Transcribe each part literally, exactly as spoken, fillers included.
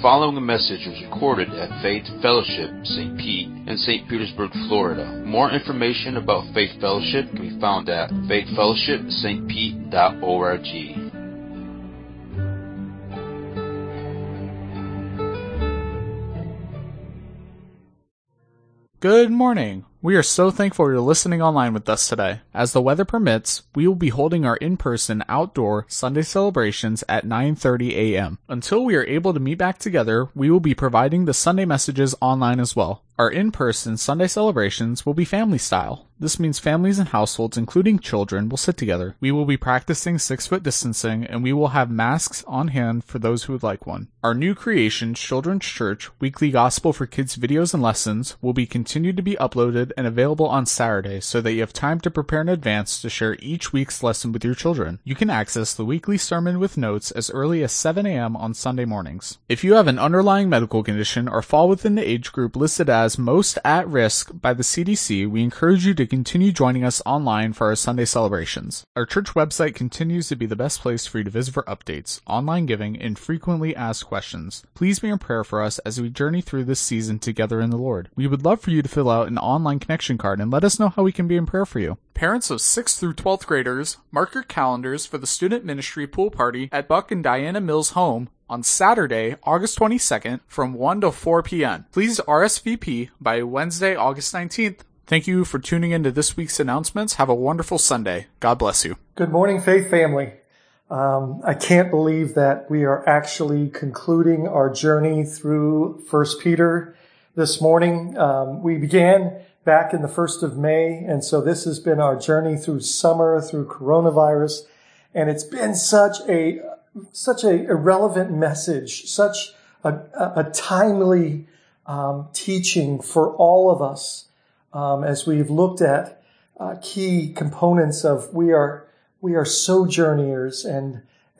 following message was recorded at Faith Fellowship, Saint Pete, in Saint Petersburg, Florida. More information about Faith Fellowship can be found at faith fellowship st pete dot org. Good morning. We are so thankful you're listening online with us today. As the weather permits, we will be holding our in-person outdoor Sunday celebrations at nine thirty a.m. Until we are able to meet back together, we will be providing the Sunday messages online as well. Our in-person Sunday celebrations will be family style. This means families and households, including children, will sit together. We will be practicing six-foot distancing, and we will have masks on hand for those who would like one. Our new creation, Children's Church, weekly Gospel for Kids videos and lessons, will be continued to be uploaded and available on Saturday so that you have time to prepare in advance to share each week's lesson with your children. You can access the weekly sermon with notes as early as seven a.m. on Sunday mornings. If you have an underlying medical condition or fall within the age group listed as most at risk by the C D C, we encourage you to continue joining us online for our Sunday celebrations. Our church website continues to be the best place for you to visit for updates, online giving, and frequently asked questions. Please be in prayer for us as we journey through this season together in the Lord. We would love for you to fill out an online connection card and let us know how we can be in prayer for you. Parents of sixth through twelfth graders, mark your calendars for the student ministry pool party at Buck and Diana Mills' home on Saturday, August twenty-second from one to four p.m. Please R S V P by Wednesday, August nineteenth. Thank you for tuning into this week's announcements. Have a wonderful Sunday. God bless you. Good morning, Faith family. Um, I can't believe that we are actually concluding our journey through First Peter this morning. Um, we began back in the first of May, and so this has been our journey through summer, through coronavirus, and it's been such a such a irrelevant message, such a, a timely um, teaching for all of us um, as we've looked at uh, key components of we are we are sojourners and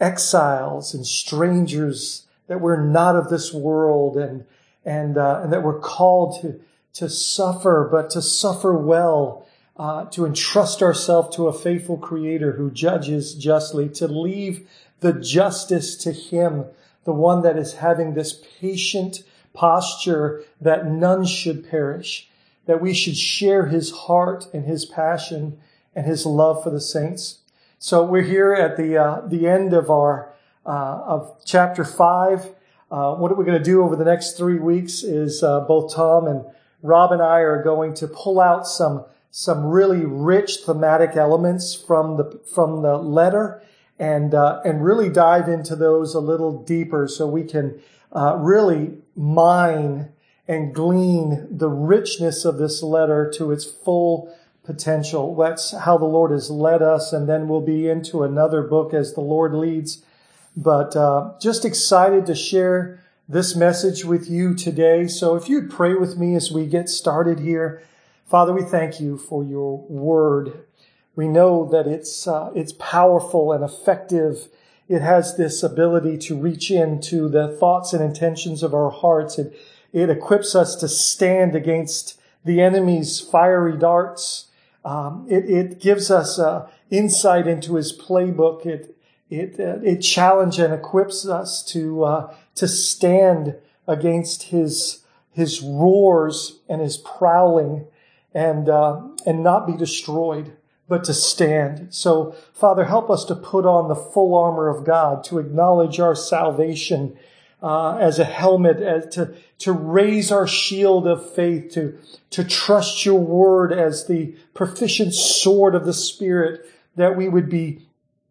exiles and strangers, that we're not of this world, and and uh, and that we're called to to suffer, but to suffer well, uh, to entrust ourselves to a faithful Creator who judges justly, to leave the justice to Him, the one that is having this patient posture that none should perish, that we should share His heart and His passion and His love for the saints. So we're here at the uh, the end of our uh, of chapter five. Uh, what we're going to do over the next three weeks is uh, both Tom and Rob and I are going to pull out some some really rich thematic elements from the from the letter, and uh, and really dive into those a little deeper, so we can uh, really mine and glean the richness of this letter to its full potential. That's how the Lord has led us, and then we'll be into another book as the Lord leads. But uh, just excited to share this message with you today. So if you'd pray with me as we get started here. Father, we thank you for your word. We know that it's uh, it's powerful and effective. It has this ability to reach into the thoughts and intentions of our hearts. It, it equips us to stand against the enemy's fiery darts. Um, it, it gives us uh, insight into his playbook. It It uh, it challenges and equips us to uh, to stand against his his roars and his prowling, and uh, and not be destroyed, but to stand. So, Father, help us to put on the full armor of God, to acknowledge our salvation uh, as a helmet, as to to raise our shield of faith, to to trust your word as the proficient sword of the Spirit, that we would be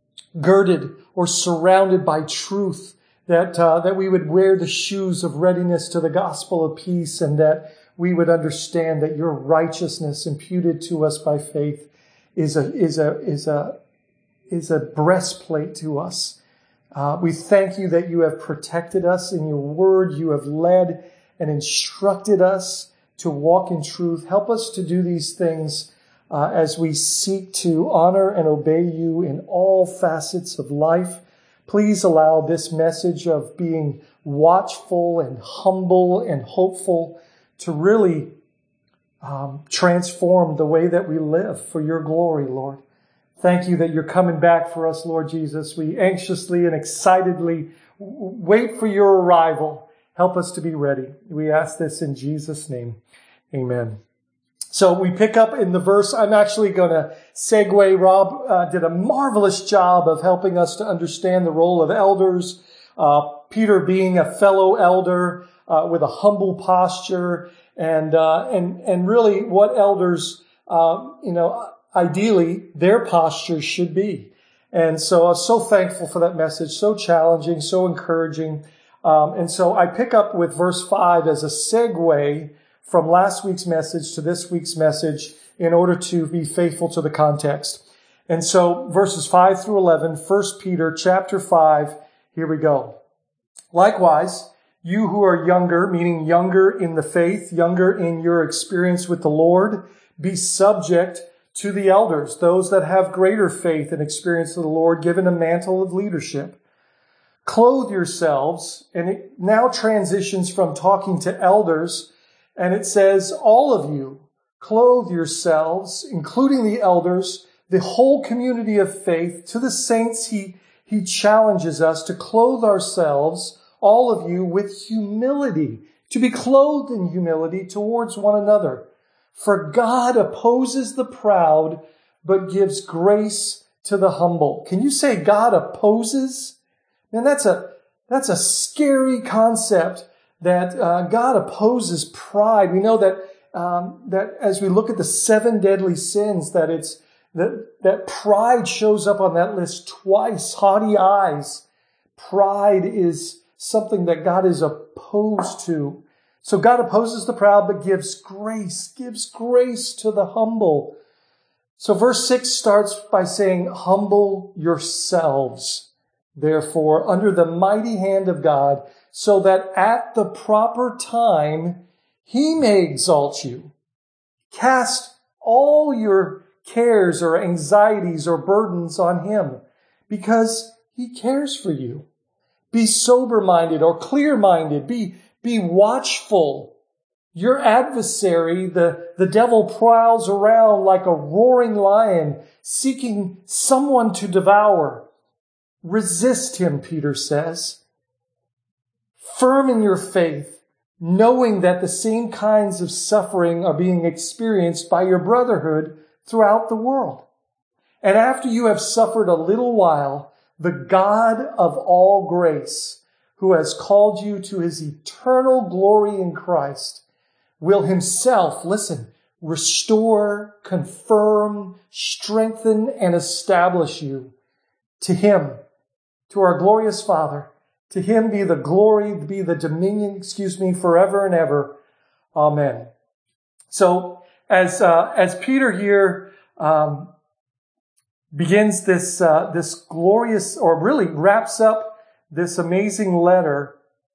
girded or surrounded by truth, that uh, that we would wear the shoes of readiness to the gospel of peace, and that we would understand that your righteousness imputed to us by faith is a is a is a is a breastplate to us. Uh, we thank you that you have protected us in your word. You have led and instructed us to walk in truth. Help us to do these things Uh, as we seek to honor and obey you in all facets of life. Please allow this message of being watchful and humble and hopeful to really um, transform the way that we live for your glory, Lord. Thank you that you're coming back for us, Lord Jesus. We anxiously and excitedly wait for your arrival, Help us to be ready. We ask this in Jesus' name. Amen. So we pick up in the verse. I'm actually going to segue. Rob uh, did a marvelous job of helping us to understand the role of elders. Uh, Peter being a fellow elder uh, with a humble posture, and uh, and and really what elders, uh, you know, ideally their posture should be. And so I was so thankful for that message, so challenging, so encouraging. Um, and so I pick up with verse five as a segue from last week's message to this week's message in order to be faithful to the context. And so verses five through eleven, First Peter chapter five, here we go. Likewise, you who are younger, meaning younger in the faith, younger in your experience with the Lord, be subject to the elders, those that have greater faith and experience of the Lord, given a mantle of leadership. Clothe yourselves, and it now transitions from talking to elders, and it says, all of you, clothe yourselves, including the elders, the whole community of faith. To the saints, he, he challenges us to clothe ourselves, all of you, with humility, to be clothed in humility towards one another. For God opposes the proud, but gives grace to the humble. Can you say God opposes? Man, that's a, that's a scary concept that uh, God opposes pride. We know that, um, that as we look at the seven deadly sins, that it's, that, that pride shows up on that list twice. Haughty eyes. Pride is something that God is opposed to. So God opposes the proud, but gives grace, gives grace to the humble. So verse six starts by saying, humble yourselves, therefore, under the mighty hand of God, so that at the proper time he may exalt you. Cast all your cares or anxieties or burdens on him, because he cares for you. Be sober-minded or clear-minded. Be, be watchful. Your adversary, the, the devil, prowls around like a roaring lion, seeking someone to devour. Resist him, Peter says. Firm in your faith, knowing that the same kinds of suffering are being experienced by your brotherhood throughout the world. And after you have suffered a little while, the God of all grace, who has called you to his eternal glory in Christ, will himself, listen, restore, confirm, strengthen, and establish you. To him, to our glorious Father, to him be the glory, be the dominion, excuse me, forever and ever. Amen. So as uh, as Peter here um, begins this uh, this glorious, or really wraps up this amazing letter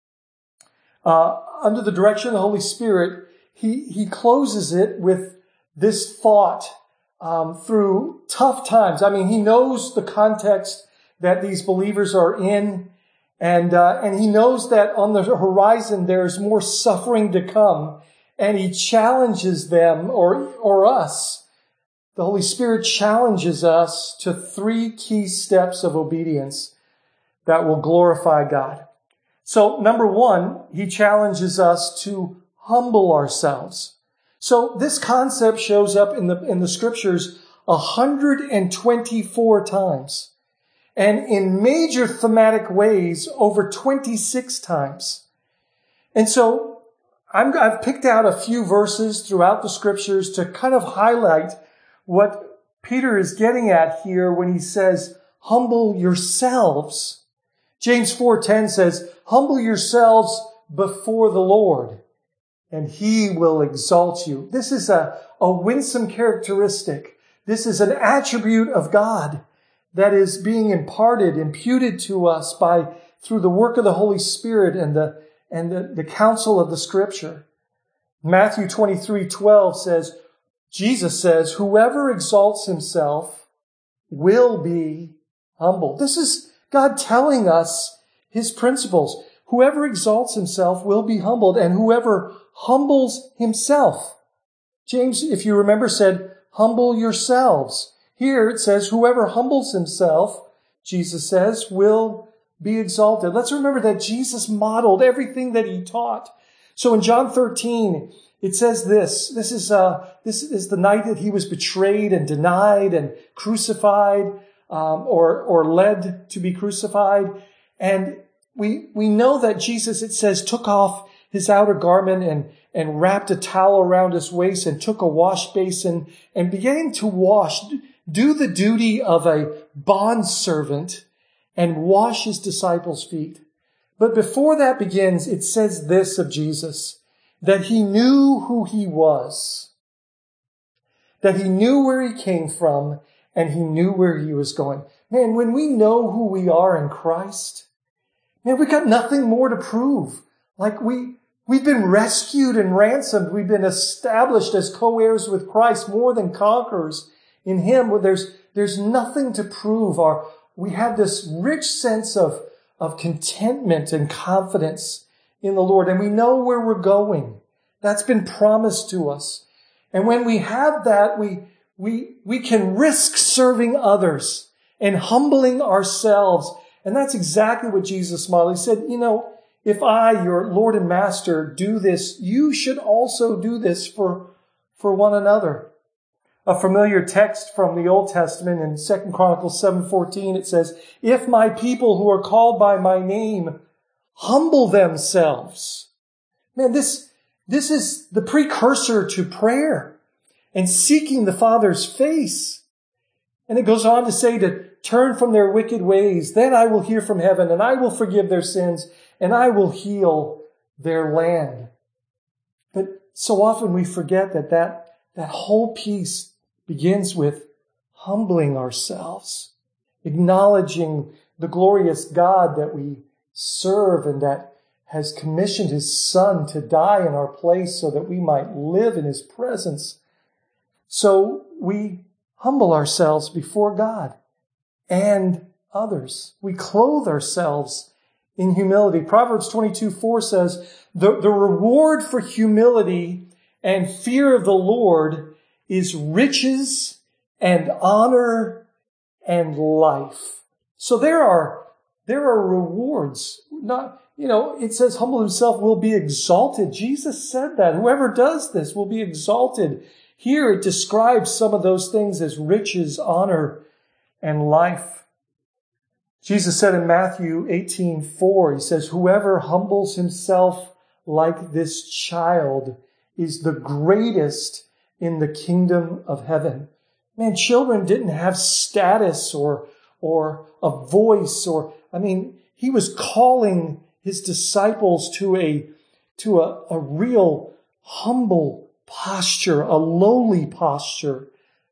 uh, under the direction of the Holy Spirit, he he closes it with this thought um, through tough times. I mean, he knows the context that these believers are in. And, uh, and he knows that on the horizon there's more suffering to come, and he challenges them, or, or us. The Holy Spirit challenges us to three key steps of obedience that will glorify God. So number one, he challenges us to humble ourselves. So this concept shows up in the, in the scriptures one hundred twenty-four times. And in major thematic ways, over twenty-six times. And so I'm, I've picked out a few verses throughout the scriptures to kind of highlight what Peter is getting at here when he says, humble yourselves. James four ten says, humble yourselves before the Lord, and he will exalt you. This is a, a winsome characteristic. This is an attribute of God that is being imparted, imputed to us by, through the work of the Holy Spirit and the, and the, the counsel of the scripture. Matthew twenty-three twelve says, Jesus says, whoever exalts himself will be humbled. This is God telling us his principles. Whoever exalts himself will be humbled, and whoever humbles himself. James, if you remember, said, humble yourselves. Here it says, whoever humbles himself, Jesus says, will be exalted. Let's remember that Jesus modeled everything that he taught. So in John thirteen, it says this. This is uh, this is the night that he was betrayed and denied and crucified, um, or or led to be crucified. And we we know that Jesus, it says, took off his outer garment and and wrapped a towel around his waist and took a wash basin and began to wash, do the duty of a bondservant and wash his disciples' feet. But before that begins, it says this of Jesus, that he knew who he was, that he knew where he came from, and he knew where he was going. Man, when we know who we are in Christ, man, we got nothing more to prove. Like we, we've been rescued and ransomed. We've been established as co-heirs with Christ, more than conquerors in him. Where there's, there's nothing to prove. Our, we have this rich sense of, of contentment and confidence in the Lord. And we know where we're going. That's been promised to us. And when we have that, we, we, we can risk serving others and humbling ourselves. And that's exactly what Jesus modeled. He said, you know, if I, your Lord and Master, do this, you should also do this for, for one another. A familiar text from the Old Testament in Second Chronicles seven fourteen, it says, if my people who are called by my name humble themselves. Man, this, this is the precursor to prayer and seeking the Father's face. And it goes on to say to turn from their wicked ways. Then I will hear from heaven and I will forgive their sins and I will heal their land. But so often we forget that that, that whole piece begins with humbling ourselves, acknowledging the glorious God that we serve and that has commissioned his Son to die in our place so that we might live in his presence. So we humble ourselves before God and others. We clothe ourselves in humility. Proverbs twenty-two four says, the, the reward for humility and fear of the Lord is riches and honor and life. So there are, there are rewards. Not, you know, it says humble himself will be exalted. Jesus said that. Whoever does this will be exalted. Here it describes some of those things as riches, honor, and life. Jesus said in Matthew eighteen four, he says, whoever humbles himself like this child is the greatest in the kingdom of heaven. Man, children didn't have status or, or a voice or, I mean, he was calling his disciples to a, to a, a real humble posture, a lowly posture.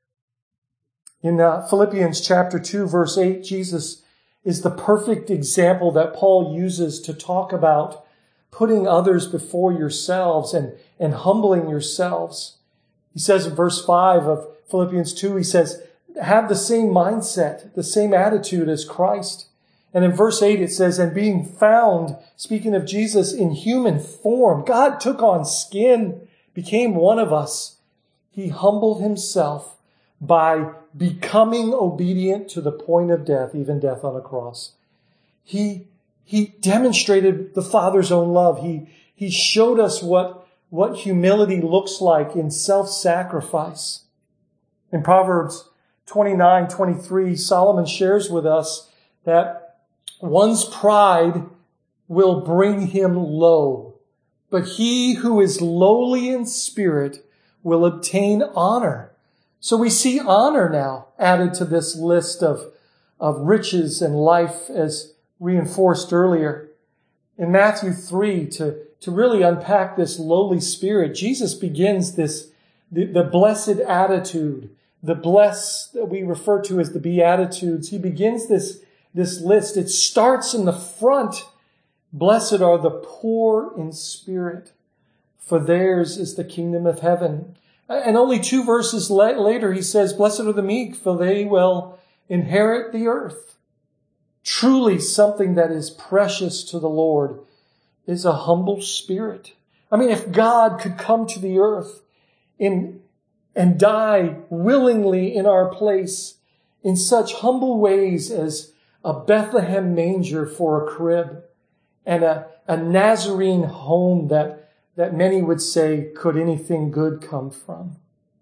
In uh, Philippians chapter two, verse eight, Jesus is the perfect example that Paul uses to talk about putting others before yourselves and, and humbling yourselves. He says in verse five of Philippians two, he says, have the same mindset, the same attitude as Christ. And in verse eight, it says, and being found, speaking of Jesus, in human form, God took on skin, became one of us. He humbled himself by becoming obedient to the point of death, even death on a cross. He, he demonstrated the Father's own love. He, he showed us what what humility looks like in self-sacrifice. In Proverbs twenty-nine twenty-three, Solomon shares with us that one's pride will bring him low, but he who is lowly in spirit will obtain honor. So we see honor now added to this list of, of riches and life as reinforced earlier. In Matthew three, to To really unpack this lowly spirit, Jesus begins this, the, the blessed attitude, the bless that we refer to as the Beatitudes. He begins this, this list. It starts in the front. Blessed are the poor in spirit, for theirs is the kingdom of heaven. And only two verses later, he says, blessed are the meek, for they will inherit the earth. Truly something that is precious to the Lord is a humble spirit. I mean, if God could come to the earth in, and die willingly in our place in such humble ways as a Bethlehem manger for a crib, and a, a Nazarene home that, that many would say, could anything good come from?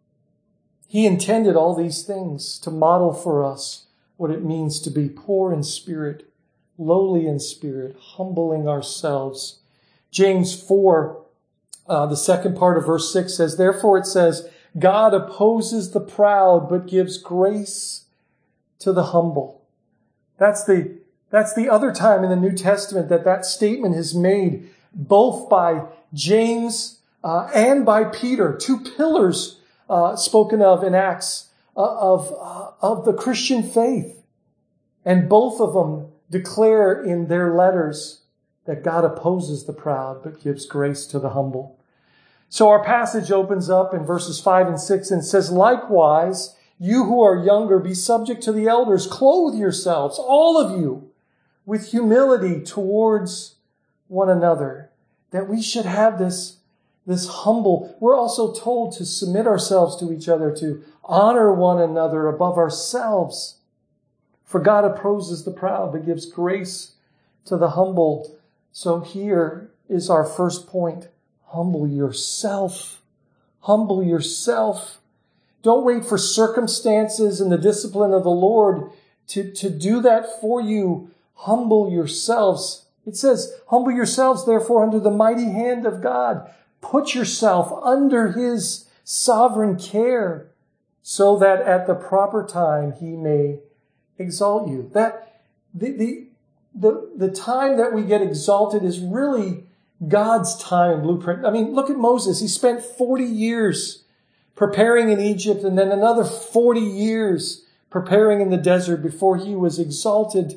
He intended all these things to model for us what it means to be poor in spirit, lowly in spirit, humbling ourselves. James four, uh, the second part of verse six says, therefore it says, God opposes the proud, but gives grace to the humble. That's the, that's the other time in the New Testament that that statement is made, both by James uh, and by Peter, two pillars uh, spoken of in Acts uh, of, uh, of the Christian faith. And both of them declare in their letters that God opposes the proud, but gives grace to the humble. So our passage opens up in verses five and six and says, likewise, you who are younger, be subject to the elders. Clothe yourselves, all of you, with humility towards one another. That we should have this, this humble. We're also told to submit ourselves to each other, to honor one another above ourselves. For God opposes the proud, but gives grace to the humble. So here is our first point. Humble yourself. Humble yourself. Don't wait for circumstances and the discipline of the Lord to, to do that for you. Humble yourselves. It says, humble yourselves, therefore, under the mighty hand of God. Put yourself under His sovereign care so that at the proper time He may exalt you. That the, the, the, the time that we get exalted is really God's time and blueprint. I mean, look at Moses. He spent forty years preparing in Egypt and then another forty years preparing in the desert before he was exalted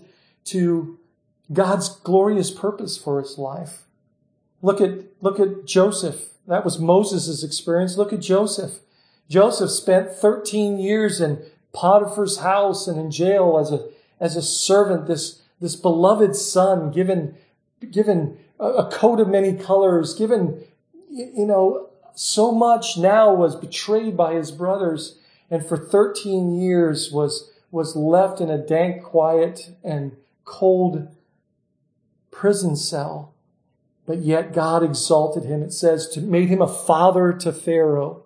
to God's glorious purpose for his life. Look at, look at Joseph. That was Moses' experience. Look at Joseph. Joseph spent thirteen years in Potiphar's house and in jail as a, as a servant, this, this beloved son given, given a coat of many colors, given, you know, so much, now was betrayed by his brothers, and for thirteen years was, was left in a dank, quiet, and cold prison cell. But yet God exalted him, it says, to made him a father to Pharaoh.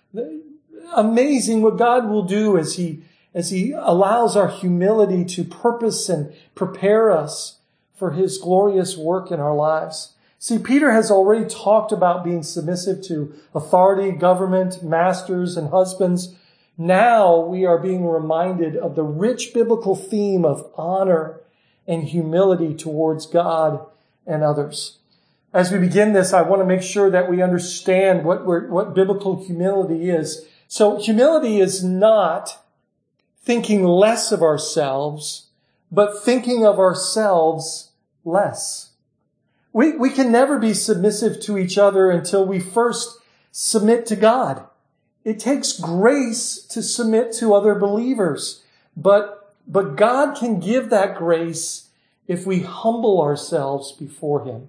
Amazing what God will do as he, as he allows our humility to purpose and prepare us for His glorious work in our lives. See, Peter has already talked about being submissive to authority, government, masters, and husbands. Now we are being reminded of the rich biblical theme of honor and humility towards God and others. As we begin this, I want to make sure that we understand what we're, what biblical humility is. So humility is not thinking less of ourselves, but thinking of ourselves less. We, we can never be submissive to each other until we first submit to God. It takes grace to submit to other believers, but, but God can give that grace if we humble ourselves before Him.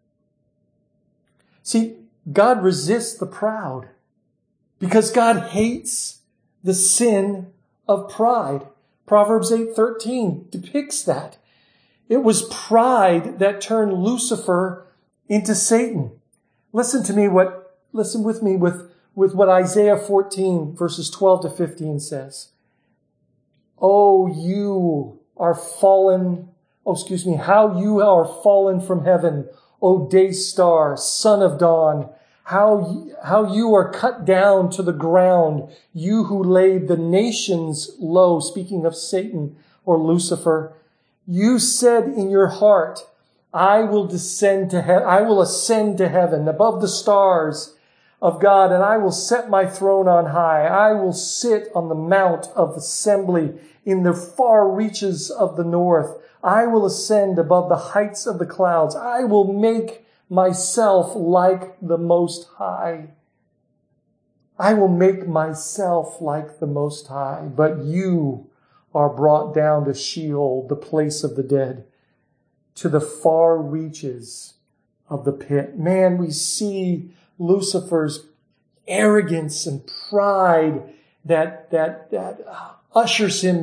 See, God resists the proud because God hates the sin of pride. Proverbs eight thirteen depicts that. It was pride that turned Lucifer into Satan. Listen to me what, listen with me with, with what Isaiah fourteen verses twelve to fifteen says. Oh, you are fallen, oh, excuse me, how you are fallen from heaven, O day star, son of dawn. How, how you are cut down to the ground, you who laid the nations low, speaking of Satan or Lucifer. You said in your heart, I will descend to heaven, I will ascend to heaven above the stars of God, and I will set my throne on high. I will sit on the mount of assembly in the far reaches of the north. I will ascend above the heights of the clouds. I will make myself like the Most High. I will make myself like the Most High, but you are brought down to Sheol, the place of the dead, to the far reaches of the pit. Man, we see Lucifer's arrogance and pride that, that, that ushers him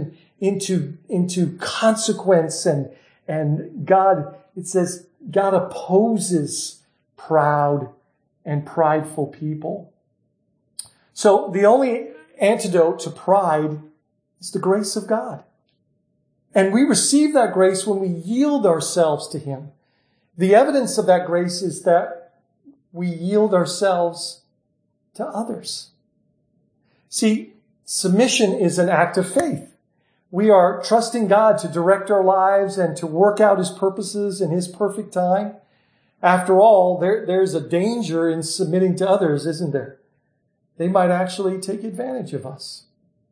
into, into consequence, and, and God, it says, God opposes proud and prideful people. So the only antidote to pride is the grace of God. And we receive that grace when we yield ourselves to Him. The evidence of that grace is that we yield ourselves to others. See, submission is an act of faith. We are trusting God to direct our lives and to work out His purposes in His perfect time. After all, there, there's a danger in submitting to others, isn't there? They might actually take advantage of us.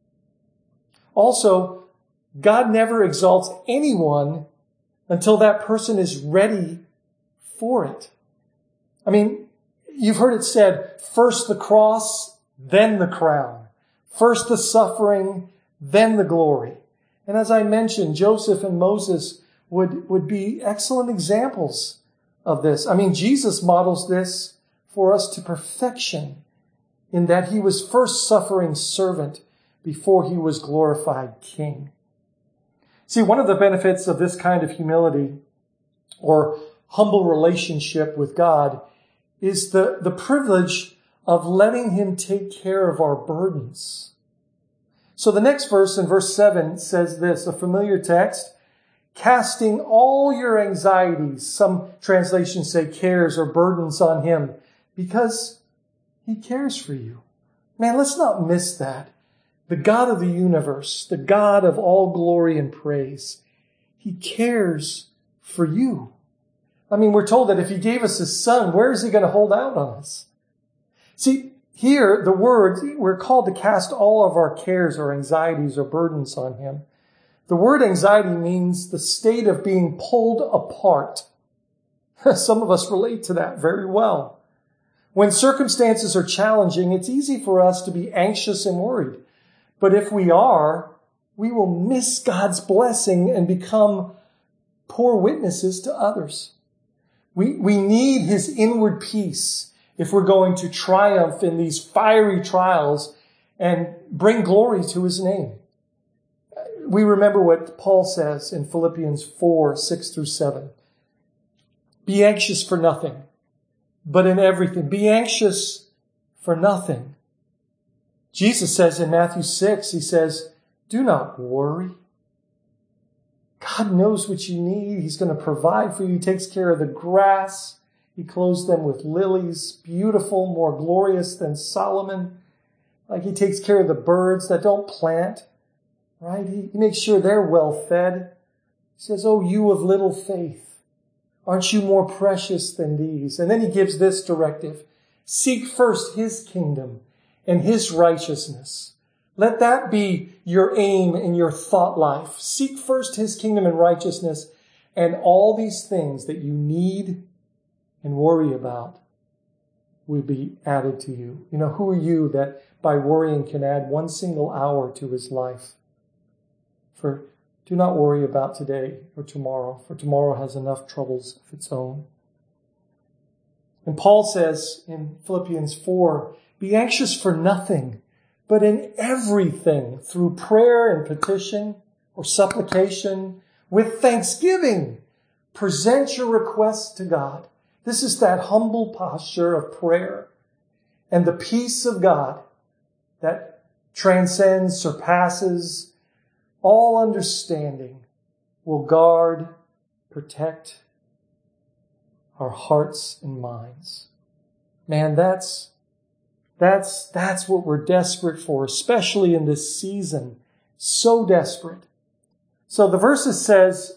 Also, God never exalts anyone until that person is ready for it. I mean, you've heard it said, first the cross, then the crown. First the suffering, then the glory. And as I mentioned, Joseph and Moses would, would be excellent examples of this. I mean, Jesus models this for us to perfection in that He was first suffering servant before He was glorified king. See, one of the benefits of this kind of humility or humble relationship with God is the, the privilege of letting Him take care of our burdens. So the next verse, in verse seven, says this, a familiar text, casting all your anxieties, some translations say cares or burdens, on Him, because He cares for you. Man, let's not miss that. The God of the universe, the God of all glory and praise, He cares for you. I mean, we're told that if He gave us His Son, where is He going to hold out on us? See, here, the word, we're called to cast all of our cares or anxieties or burdens on Him. The word anxiety means the state of being pulled apart. Some of us relate to that very well. When circumstances are challenging, it's easy for us to be anxious and worried. But if we are, we will miss God's blessing and become poor witnesses to others. We, we need His inward peace if we're going to triumph in these fiery trials and bring glory to His name. We remember what Paul says in Philippians four, six through seven. Be anxious for nothing, but in everything. Be anxious for nothing. Jesus says in Matthew six, He says, do not worry. God knows what you need. He's going to provide for you. He takes care of the grass. He clothes them with lilies, beautiful, more glorious than Solomon. Like He takes care of the birds that don't plant, right? He, he makes sure they're well fed. He says, oh, you of little faith, aren't you more precious than these? And then He gives this directive. Seek first His kingdom and His righteousness. Let that be your aim in your thought life. Seek first His kingdom and righteousness, and all these things that you need and worry about will be added to you. You know, who are you that by worrying can add one single hour to his life? For do not worry about today or tomorrow, for tomorrow has enough troubles of its own. And Paul says in Philippians four, be anxious for nothing, but in everything, through prayer and petition or supplication, with thanksgiving, present your requests to God. This is that humble posture of prayer. And the peace of God that transcends, surpasses all understanding will guard, protect our hearts and minds. Man, that's That's, that's what we're desperate for, especially in this season. So desperate. So the verses says,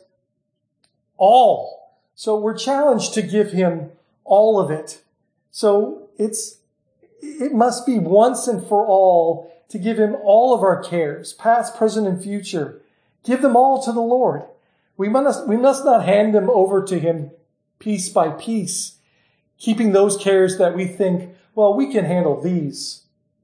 all. So we're challenged to give Him all of it. So it's, it must be once and for all to give Him all of our cares, past, present, and future. Give them all to the Lord. We must, we must not hand them over to Him piece by piece, keeping those cares that we think, well, we can handle these.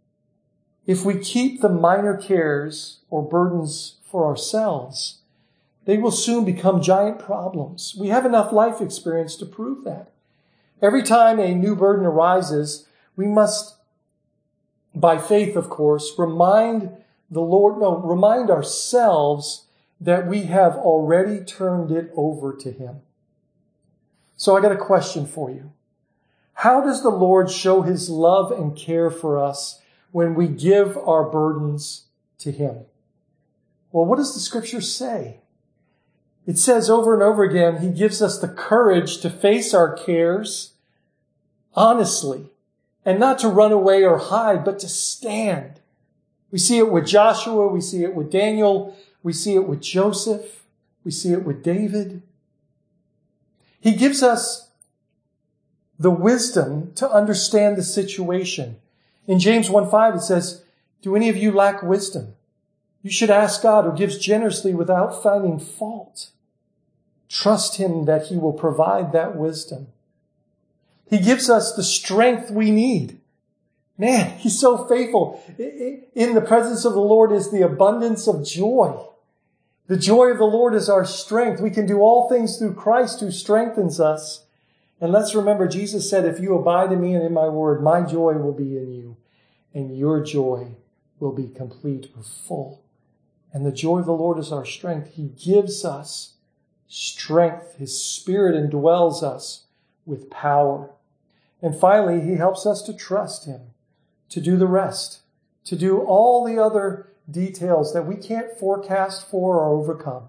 If we keep the minor cares or burdens for ourselves, they will soon become giant problems. We have enough life experience to prove that. Every time a new burden arises, we must, by faith, of course, remind the Lord, no, remind ourselves that we have already turned it over to him. So I got a question for you. How does the Lord show his love and care for us when we give our burdens to him? Well, what does the scripture say? It says over and over again, he gives us the courage to face our cares honestly and not to run away or hide, but to stand. We see it with Joshua. We see it with Daniel. We see it with Joseph. We see it with David. He gives us the wisdom to understand the situation. In James one five, it says, do any of you lack wisdom? You should ask God, who gives generously without finding fault. Trust him that he will provide that wisdom. He gives us the strength we need. Man, he's so faithful. In the presence of the Lord is the abundance of joy. The joy of the Lord is our strength. We can do all things through Christ who strengthens us. And let's remember, Jesus said, if you abide in me and in my word, my joy will be in you, and your joy will be complete or full. And the joy of the Lord is our strength. He gives us strength. His Spirit indwells us with power. And finally, he helps us to trust him, to do the rest, to do all the other details that we can't forecast for or overcome.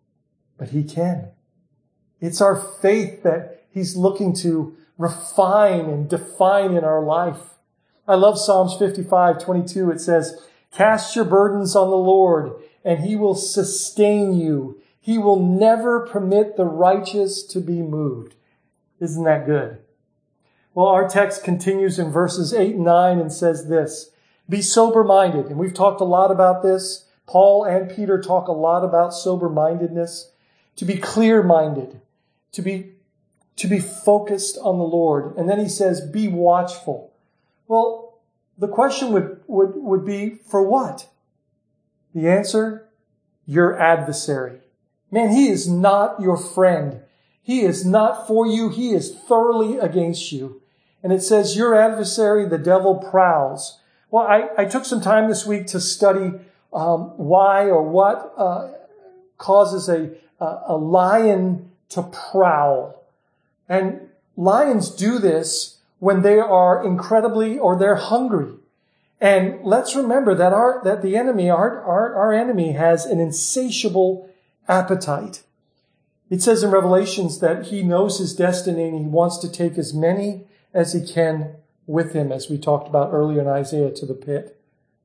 But he can. It's our faith that he's looking to refine and define in our life. I love Psalms fifty-five twenty-two. It says, cast your burdens on the Lord, and he will sustain you. He will never permit the righteous to be moved. Isn't that good? Well, our text continues in verses eight and nine and says this, be sober-minded. And we've talked a lot about this. Paul and Peter talk a lot about sober-mindedness. To be clear-minded. To be, to be focused on the Lord. And then he says, be watchful. Well, the question would, would, would be, for what? The answer, your adversary. Man, he is not your friend. He is not for you. He is thoroughly against you. And it says, your adversary, the devil, prowls. Well, I, I took some time this week to study um, why or what uh, causes a, a, a lion to prowl. And lions do this when they are incredibly, or they're hungry. And let's remember that our, that the enemy, our, our, our enemy has an insatiable appetite. It says in Revelations that he knows his destiny and he wants to take as many as he can with him, as we talked about earlier in Isaiah, to the pit.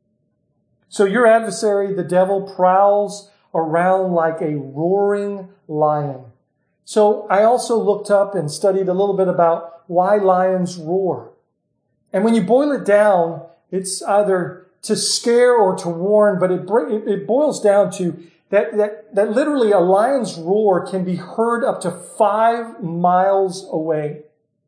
So your adversary, the devil, prowls around like a roaring lion. So I also looked up and studied a little bit about why lions roar. And when you boil it down, it's either to scare or to warn, but it, it boils down to that, that, that literally a lion's roar can be heard up to five miles away.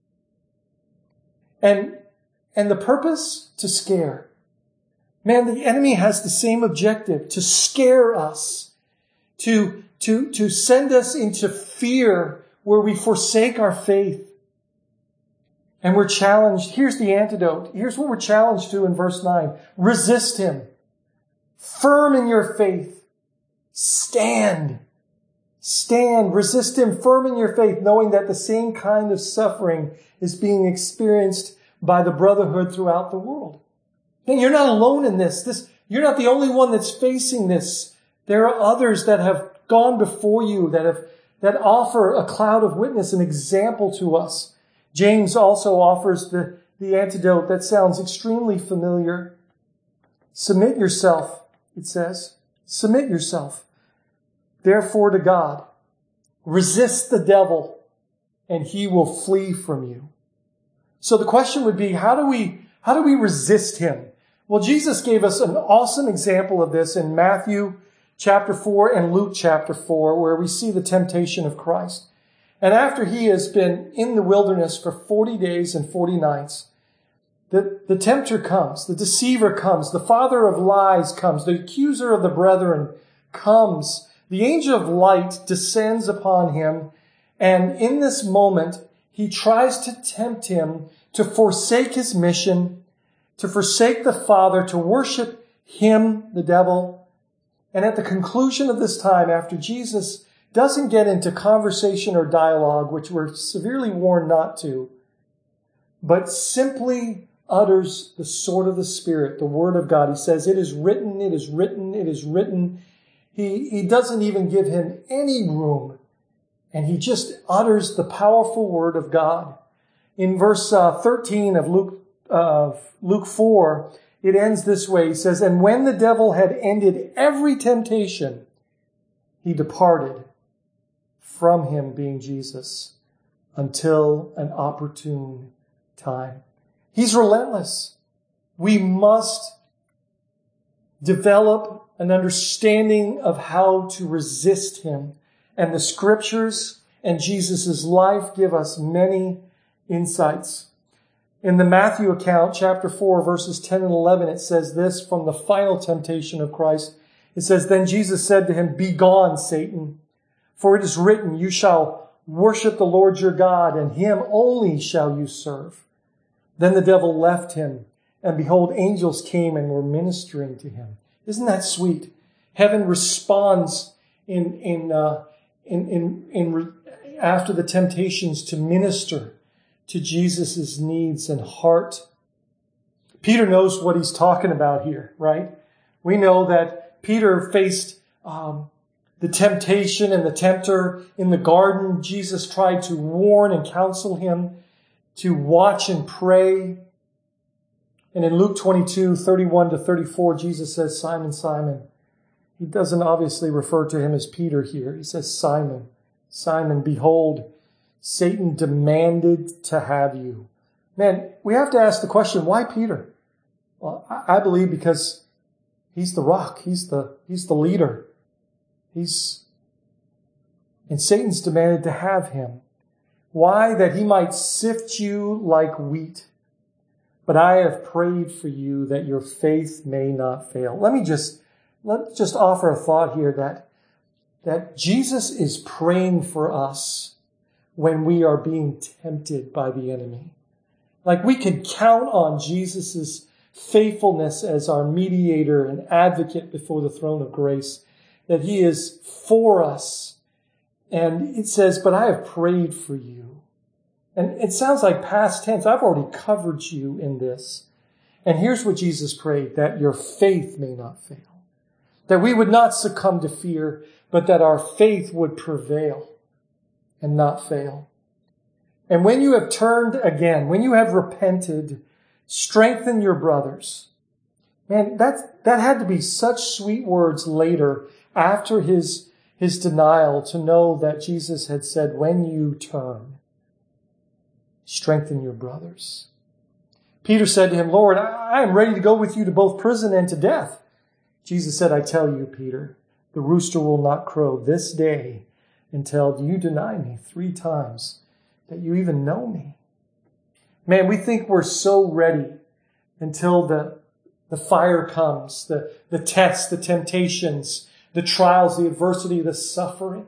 And, and the purpose? To scare. Man, the enemy has the same objective, to scare us, to, to, to send us into fear where we forsake our faith. And we're challenged. Here's the antidote. Here's what we're challenged to in verse nine. Resist him. Firm in your faith. Stand. Stand. Resist him firm in your faith, knowing that the same kind of suffering is being experienced by the brotherhood throughout the world. And you're not alone in this. This, you're not the only one that's facing this. There are others that have gone before you, that have, that offer a cloud of witness, an example to us. James also offers the, the antidote that sounds extremely familiar. Submit yourself, it says. Submit yourself, therefore, to God. Resist the devil, and he will flee from you. So the question would be, how do we, how do we resist him? Well, Jesus gave us an awesome example of this in Matthew chapter four and Luke chapter four, where we see the temptation of Christ. And after he has been in the wilderness for forty days and forty nights, the, the tempter comes, the deceiver comes, the father of lies comes, the accuser of the brethren comes. The angel of light descends upon him, and in this moment, he tries to tempt him to forsake his mission, to forsake the Father, to worship him, the devil. And at the conclusion of this time, after Jesus doesn't get into conversation or dialogue, which we're severely warned not to, but simply utters the sword of the Spirit, the Word of God. He says, it is written, it is written, it is written. He, he doesn't even give him any room. And he just utters the powerful Word of God. In verse uh, thirteen of Luke, uh, Luke four, it ends this way. He says, and when the devil had ended every temptation, he departed from him, being Jesus, until an opportune time. He's relentless. We must develop an understanding of how to resist him. And the scriptures and Jesus' life give us many insights. In the Matthew account, chapter four, verses ten and eleven, it says this from the final temptation of Christ. It says, then Jesus said to him, begone, Satan, for it is written, you shall worship the Lord your God, and him only shall you serve. Then the devil left him, and behold, angels came and were ministering to him. Isn't that sweet? Heaven responds in, in, uh, in, in, in, after the temptations to minister to Jesus' needs and heart. Peter knows what he's talking about here, right? We know that Peter faced um, the temptation and the tempter in the garden. Jesus tried to warn and counsel him to watch and pray. And in Luke twenty-two, thirty-one to thirty-four, Jesus says, Simon, Simon. He doesn't obviously refer to him as Peter here. He says, Simon, Simon, behold, Satan demanded to have you. Man, we have to ask the question, why Peter? Well, I believe because he's the rock. He's the, he's the leader. He's, and Satan's demanded to have him. Why? That he might sift you like wheat. But I have prayed for you that your faith may not fail. Let me just, let's just offer a thought here that, that Jesus is praying for us when we are being tempted by the enemy. Like we can count on Jesus' faithfulness as our mediator and advocate before the throne of grace, that he is for us. And it says, but I have prayed for you. And it sounds like past tense. I've already covered you in this. And here's what Jesus prayed, that your faith may not fail. That we would not succumb to fear, but that our faith would prevail and not fail. And when you have turned again, when you have repented, strengthen your brothers. Man, that, that had to be such sweet words later after his, his denial to know that Jesus had said, when you turn, strengthen your brothers. Peter said to him, Lord, I am ready to go with you to both prison and to death. Jesus said, I tell you, Peter, the rooster will not crow this day until you deny me three times that you even know me. Man, we think we're so ready until the, the fire comes, the, the tests, the temptations, the trials, the adversity, the suffering.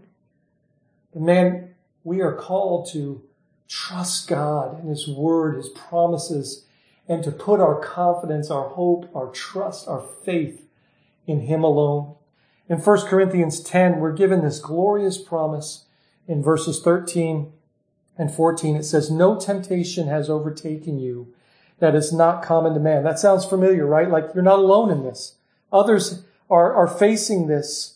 But man, we are called to trust God and his word, his promises, and to put our confidence, our hope, our trust, our faith in him alone. In First Corinthians ten, we're given this glorious promise in verses thirteen and fourteen. It says, no temptation has overtaken you that is not common to man. That sounds familiar, right? Like you're not alone in this. Others are, are facing this.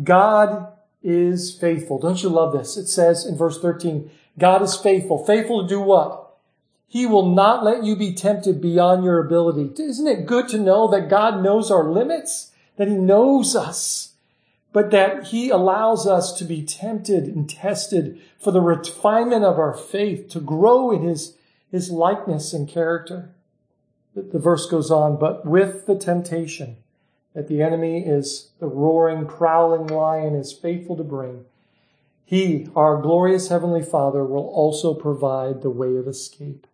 God is faithful. Don't you love this? It says in verse thirteen, God is faithful. Faithful to do what? He will not let you be tempted beyond your ability. Isn't it good to know that God knows our limits? That he knows us, but that he allows us to be tempted and tested for the refinement of our faith, to grow in his, his likeness and character. The, the verse goes on, but with the temptation that the enemy is the roaring, prowling lion is faithful to bring, he, our glorious Heavenly Father, will also provide the way of escape.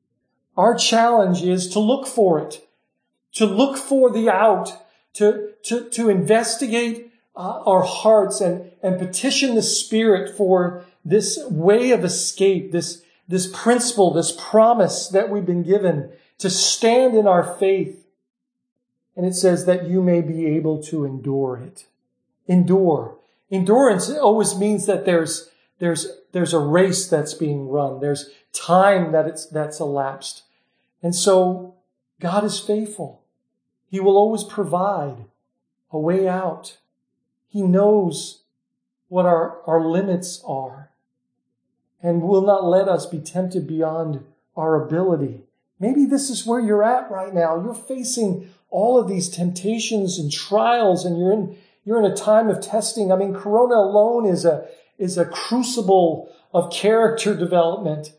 Our challenge is to look for it, to look for the out, to, to, to investigate uh, our hearts and, and petition the Spirit for this way of escape, this, this principle, this promise that we've been given to stand in our faith And it says that you may be able to endure it. Endure. Endurance always means that there's, there's, there's a race that's being run. There's time that it's, that's elapsed. And so God is faithful. He will always provide a way out. He knows what our, our limits are and will not let us be tempted beyond our ability. Maybe this is where you're at right now. You're facing all of these temptations and trials, and you're in, you're in a time of testing. I mean, Corona alone is a, is a crucible of character development.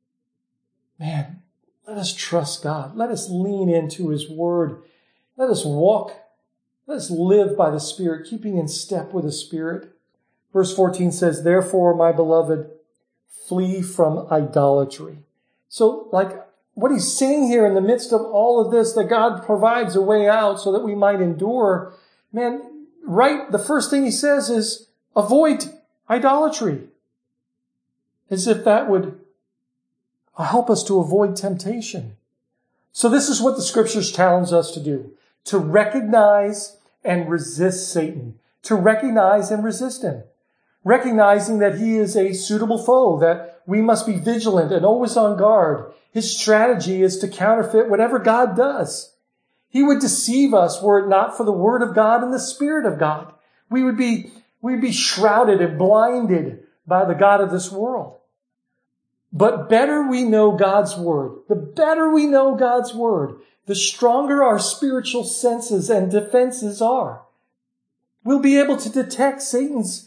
Man, let us trust God. Let us lean into His Word. Let us walk. Let us live by the Spirit, keeping in step with the Spirit. Verse fourteen says, therefore, my beloved, flee from idolatry. So, like, what he's saying here in the midst of all of this, that God provides a way out so that we might endure. Man, right, the first thing he says is avoid idolatry. As if that would help us to avoid temptation. So this is what the Scriptures challenge us to do. To recognize and resist Satan. To recognize and resist him. Recognizing that he is a suitable foe, that we must be vigilant and always on guard. His strategy is to counterfeit whatever God does. He would deceive us were it not for the Word of God and the Spirit of God. We would be, we'd be shrouded and blinded by the God of this world. But better we know God's Word. The better we know God's Word, the stronger our spiritual senses and defenses are. We'll be able to detect Satan's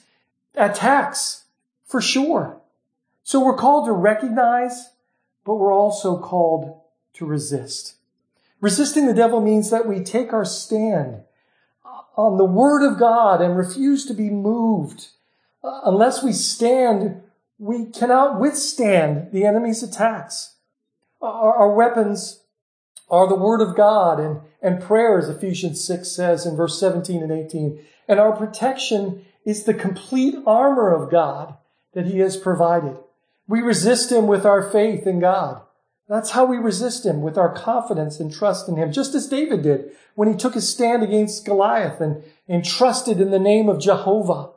attacks for sure. So we're called to recognize, but we're also called to resist. Resisting the devil means that we take our stand on the Word of God and refuse to be moved. Uh, unless we stand, we cannot withstand the enemy's attacks. Our, our weapons are the Word of God and, and prayer, as Ephesians six says in verse seventeen and eighteen. And our protection is the complete armor of God that He has provided. We resist Him with our faith in God. That's how we resist Him, with our confidence and trust in Him, just as David did when he took his stand against Goliath and, and trusted in the name of Jehovah.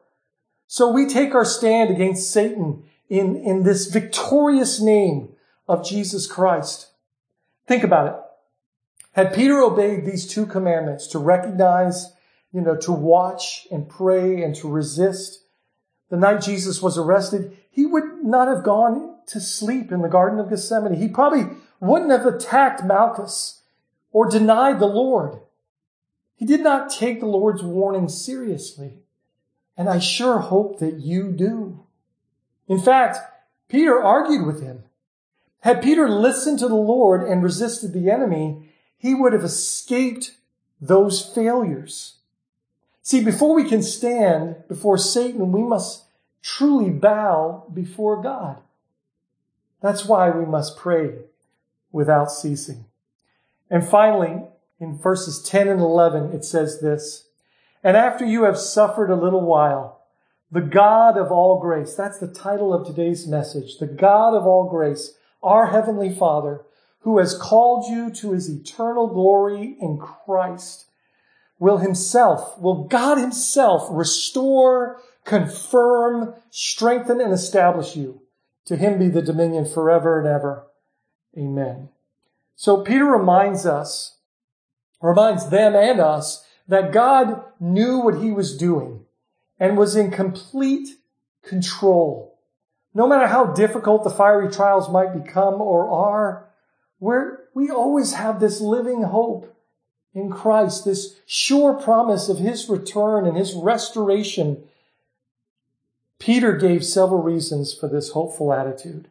So we take our stand against Satan in, in this victorious name of Jesus Christ. Think about it. Had Peter obeyed these two commandments, to recognize, you know, to watch and pray and to resist, the night Jesus was arrested, he would not have gone to sleep in the Garden of Gethsemane. He probably wouldn't have attacked Malchus or denied the Lord. He did not take the Lord's warning seriously. And I sure hope that you do. In fact, Peter argued with him. Had Peter listened to the Lord and resisted the enemy, he would have escaped those failures. See, before we can stand before Satan, we must truly bow before God. That's why we must pray without ceasing. And finally, in verses ten and eleven, it says this, and after you have suffered a little while, the God of all grace, that's the title of today's message, the God of all grace, our Heavenly Father, who has called you to His eternal glory in Christ, will Himself, will God Himself restore, confirm, strengthen, and establish you. To Him be the dominion forever and ever. Amen. So Peter reminds us, reminds them and us, that God knew what He was doing and was in complete control. No matter how difficult the fiery trials might become or are, we're, we always have this living hope in Christ, this sure promise of His return and His restoration. Peter gave several reasons for this hopeful attitude.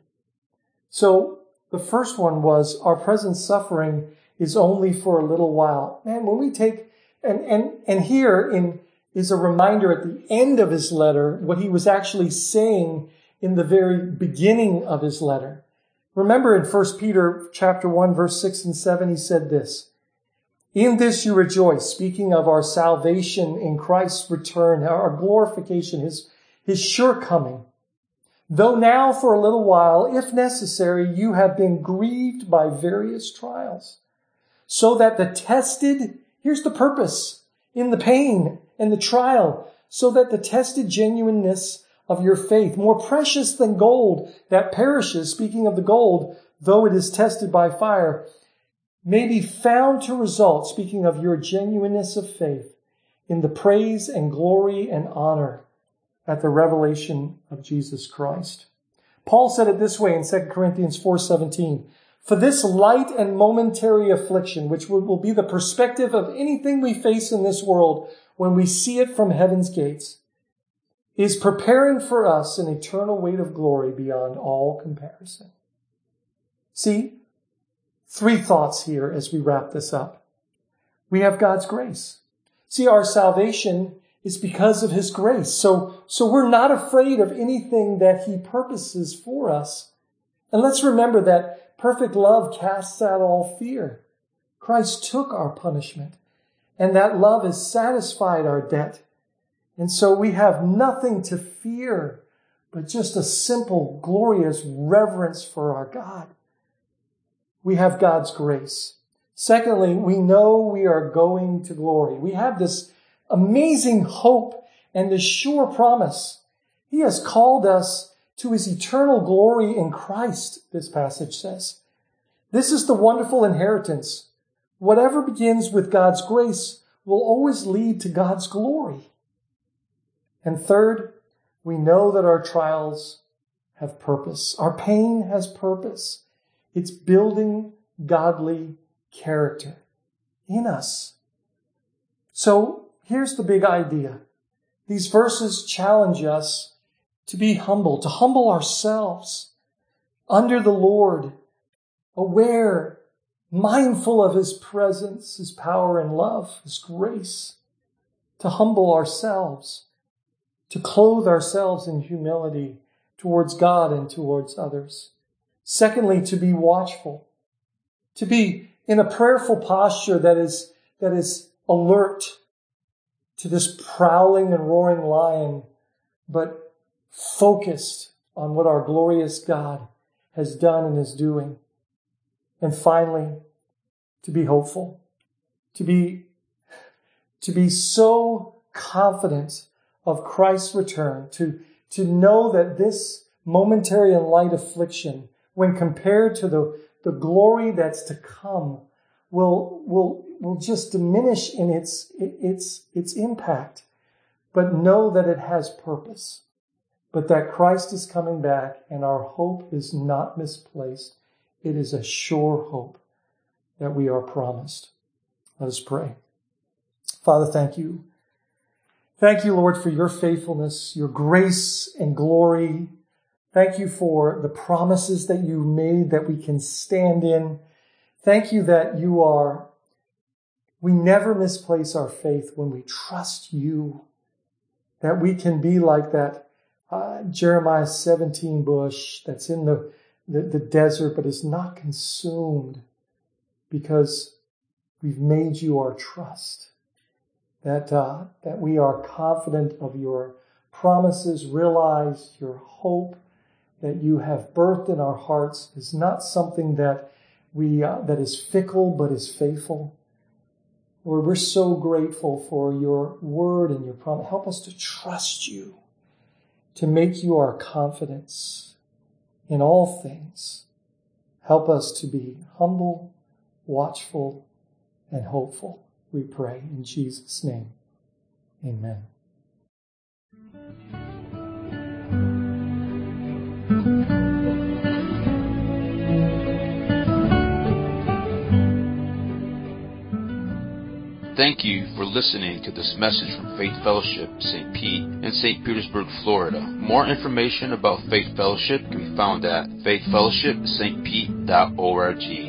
So the first one was our present suffering is only for a little while. Man, when we take, and, and, and here in, is a reminder at the end of his letter, what he was actually saying in the very beginning of his letter. Remember in First Peter chapter one, verse six and seven, he said this, in this you rejoice, speaking of our salvation in Christ's return, our glorification, His, His sure coming. Though now for a little while, if necessary, you have been grieved by various trials, so that the tested Here's the purpose in the pain and the trial, so that the tested genuineness of your faith, more precious than gold that perishes, speaking of the gold, though it is tested by fire, may be found to result, speaking of your genuineness of faith, in the praise and glory and honor at the revelation of Jesus Christ. Paul said it this way in Second Corinthians four seventeen, for this light and momentary affliction, which will be the perspective of anything we face in this world when we see it from heaven's gates, is preparing for us an eternal weight of glory beyond all comparison. See, three thoughts here as we wrap this up. We have God's grace. See, our salvation is because of his grace. So, so we're not afraid of anything that he purposes for us. And let's remember that perfect love casts out all fear. Christ took our punishment, and that love has satisfied our debt. And so we have nothing to fear, but just a simple, glorious reverence for our God. We have God's grace. Secondly, we know we are going to glory. We have this amazing hope and this sure promise. He has called us to his eternal glory in Christ, this passage says. This is the wonderful inheritance. Whatever begins with God's grace will always lead to God's glory. And third, we know that our trials have purpose. Our pain has purpose. It's building godly character in us. So here's the big idea. These verses challenge us to be humble, to humble ourselves under the Lord, aware, mindful of his presence, his power and love, his grace, to humble ourselves, to clothe ourselves in humility towards God and towards others. Secondly, to be watchful, to be in a prayerful posture that is, that is alert to this prowling and roaring lion, but focused on what our glorious God has done and is doing. And finally, to be hopeful, to be, to be so confident of Christ's return, to, to know that this momentary and light affliction, when compared to the, the glory that's to come, will, will, will just diminish in its, its, its impact. But know that it has purpose. But that Christ is coming back and our hope is not misplaced. It is a sure hope that we are promised. Let us pray. Father, thank you. Thank you, Lord, for your faithfulness, your grace and glory. Thank you for the promises that you made that we can stand in. Thank you that you are, we never misplace our faith when we trust you, that we can be like that uh, Jeremiah seventeen bush that's in the, the, the desert but is not consumed because we've made you our trust. That, uh, that we are confident of your promises, realize your hope that you have birthed in our hearts is not something that we, uh, that is fickle, but is faithful. Lord, we're so grateful for your word and your promise. Help us to trust you, to make you our confidence in all things. Help us to be humble, watchful, and hopeful. We pray in Jesus' name. Amen. Thank you for listening to this message from Faith Fellowship, Saint Pete in Saint Petersburg, Florida. More information about Faith Fellowship can be found at faith fellowship st pete dot org.